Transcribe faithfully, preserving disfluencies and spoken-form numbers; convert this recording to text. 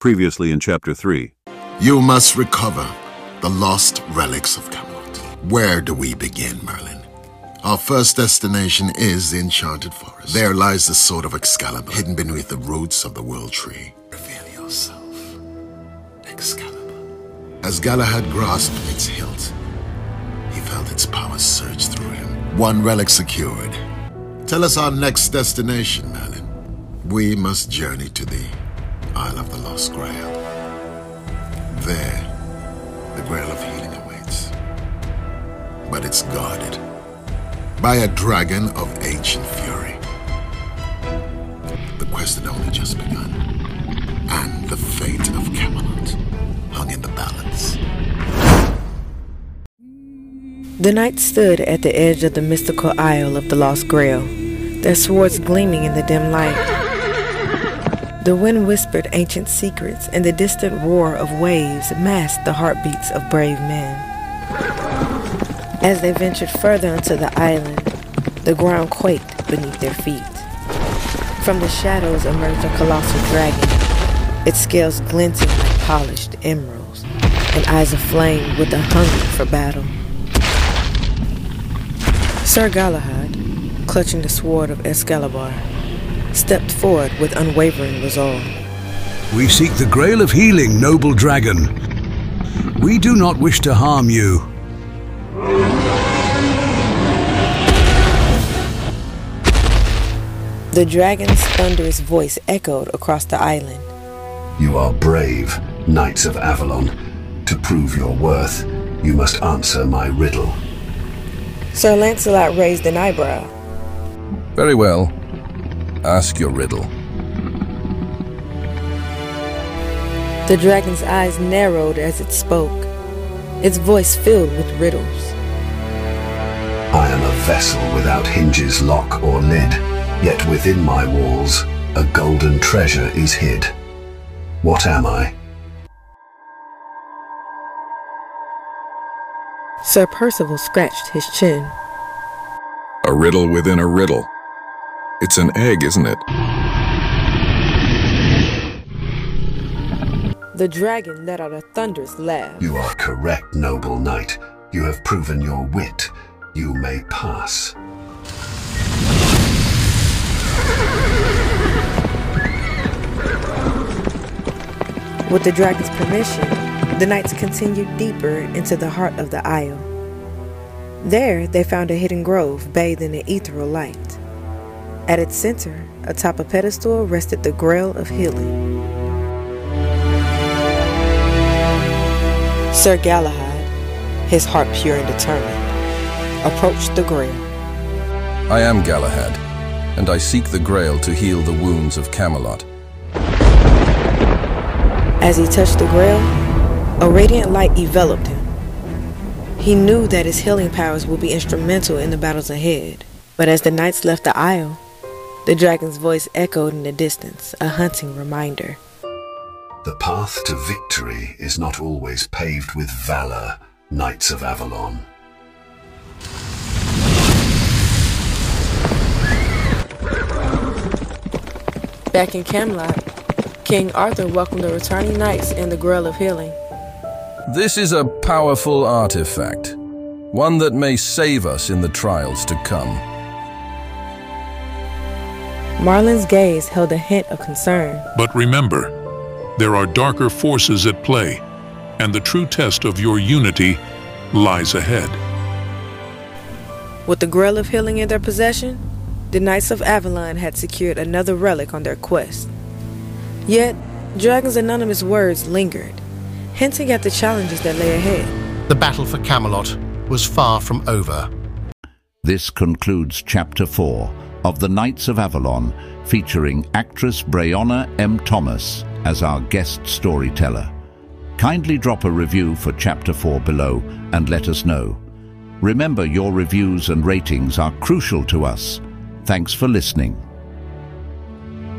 Previously in Chapter three. You must recover the lost relics of Camelot. Where do we begin, Merlin? Our first destination is the Enchanted Forest. There lies the Sword of Excalibur, hidden beneath the roots of the World Tree. Reveal yourself, Excalibur. As Galahad grasped its hilt, he felt its power surge through him. One relic secured. Tell us our next destination, Merlin. We must journey to the Isle of the Lost Grail. There, the Grail of Healing awaits. But it's guarded by a dragon of ancient fury. The quest had only just begun, and the fate of Camelot hung in the balance. The knights stood at the edge of the mystical Isle of the Lost Grail, their swords gleaming in the dim light. The wind whispered ancient secrets, and the distant roar of waves masked the heartbeats of brave men. As they ventured further into the island, the ground quaked beneath their feet. From the shadows emerged a colossal dragon, its scales glinting like polished emeralds, and eyes aflame with a hunger for battle. Sir Galahad, clutching the sword of Excalibur, stepped forward with unwavering resolve. We seek the Grail of Healing, noble dragon. We do not wish to harm you. The dragon's thunderous voice echoed across the island. You are brave, Knights of Avalon. To prove your worth, you must answer my riddle. Sir Lancelot raised an eyebrow. Very well. Ask your riddle. The dragon's eyes narrowed as it spoke, its voice filled with riddles. I am a vessel without hinges, lock, or lid, yet within my walls a golden treasure is hid. What am I? Sir Percival scratched his chin. A riddle within a riddle. It's an egg, isn't it? The dragon let out a thunderous laugh. You are correct, noble knight. You have proven your wit. You may pass. With the dragon's permission, the knights continued deeper into the heart of the isle. There, they found a hidden grove bathed in an ethereal light. At its center, atop a pedestal, rested the Grail of Healing. Sir Galahad, his heart pure and determined, approached the Grail. I am Galahad, and I seek the Grail to heal the wounds of Camelot. As he touched the Grail, a radiant light enveloped him. He knew that his healing powers would be instrumental in the battles ahead. But as the knights left the isle, the dragon's voice echoed in the distance, a hunting reminder. The path to victory is not always paved with valor, Knights of Avalon. Back in Camelot, King Arthur welcomed the returning knights and the Grail of Healing. This is a powerful artifact, one that may save us in the trials to come. Marlin's gaze held a hint of concern. But remember, there are darker forces at play, and the true test of your unity lies ahead. With the Grail of Healing in their possession, the Knights of Avalon had secured another relic on their quest. Yet, Dragon's anonymous words lingered, hinting at the challenges that lay ahead. The battle for Camelot was far from over. This concludes Chapter four of The Knights of Avalon, featuring actress Breonna M. Thomas as our guest storyteller. Kindly drop a review for Chapter four below and let us know. Remember, your reviews and ratings are crucial to us. Thanks for listening.